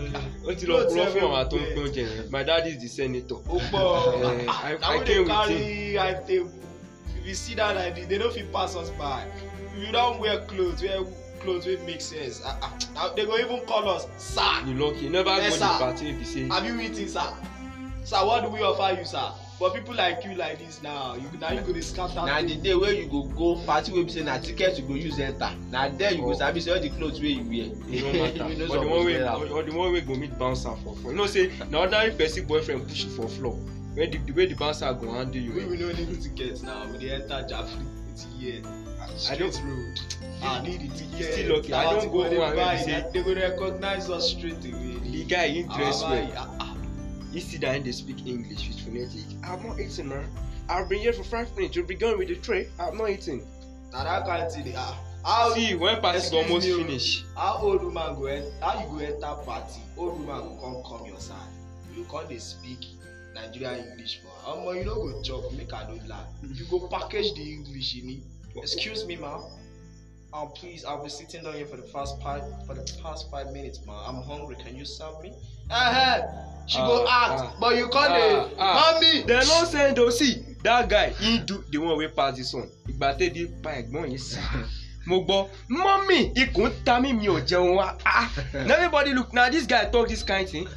My dad is the senator. I came with him. If you see that like this, they don't feel pass us by. If you don't wear clothes wey make sense they go even call us sir. You lucky you never go the party if you say. Have you eaten sir what do we offer you sir but people like you like this now you go dey scatter. Na the day wey you go party wey be say na ticket you go use enter na there you go sabi say all the clothes wey you wear. E no matter but the one wey go meet bouncer for floor you know say na ordinary person boyfriend push you for floor when the way the bouncer go handle you. We no need ticket now we dey enter Jafri it's here. I don't road. I need it. Yeah, still lucky. I don't go one where they will recognize us straight away. The guy in dress well. He sit down and they speak English with phonetic. I'm not eating, man. I've been here for 5 minutes. You'll be going with the tray. I'm not eating. Now that can't see the see when party go almost finish. How old woman go enter? How you go enter party? Old woman go come your side. You can't they speak Nigerian English for. You no go chop. Make I don't laugh. You go package the English in it. Excuse me, ma'am. Please, I've been sitting down here for the past 5 minutes, ma'am. I'm hungry. Can you serve me? She go act, but you can't. Mommy. They no send though. See that guy. He do the one wey pass this one. Ìgbà tẹ́ di pa ẹ̀gbọ́n yìí sá. Mo gbọ́, mommy, ikùn ta mí mi ò jẹun wá. Now everybody look. Now this guy talk this kind thing.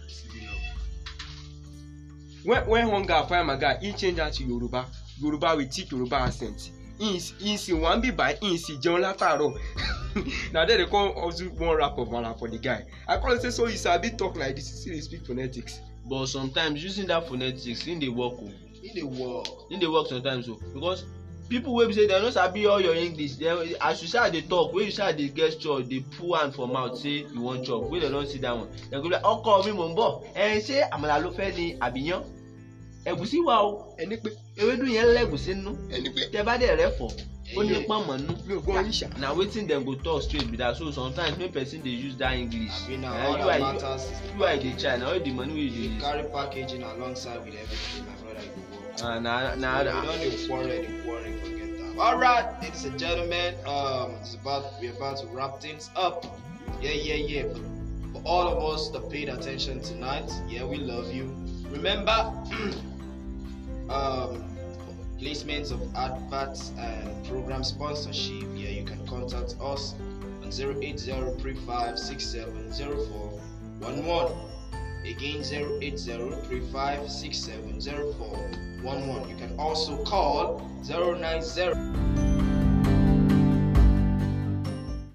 When hunger find my guy, he change that to Yoruba. Yoruba with thick Yoruba accent. In si one be by in si jẹun látàárọ̀. Now then they come also one rap of mala for the guy. I call say so he sabi talk like this. He still speak phonetics. But sometimes using that phonetics in the work. In the work sometimes because people wey be say dem no sabi all your English, dem as you start dey talk, wey you start dey gesture, dey pull hand for mouth say you wan chop, wey dem don see that one, dem go be like ọkọ mi mò ń bọ̀, ṣé àmàlà ló fẹ́ ni àbíyán, ẹ̀gúsí wà o, ẹni pé ewédú yẹn lẹ́gùsí nínú, ẹni pé tẹ bá dẹ̀ rẹ́fọ̀ ó ní pọ̀nmọ́ nínú. mi ò gbọ́ yín ṣá. na wetin dem go talk straight be that. So sometimes make person dey use that English, Abi na na all you that are matters is the you are dey try, na all the money wey you dey you use. carry packaging alongside with everything, my brother, you go work. na We don't dey quarrel, forget that. All right, ladies and gentlemen, we're about to wrap things up. Yeah. For all of us that paid attention tonight, yeah, we love you. Remember, placements of adverts and program sponsorship. Yeah, you can contact us on 08035670411. Again, 08035670411. You can also call 090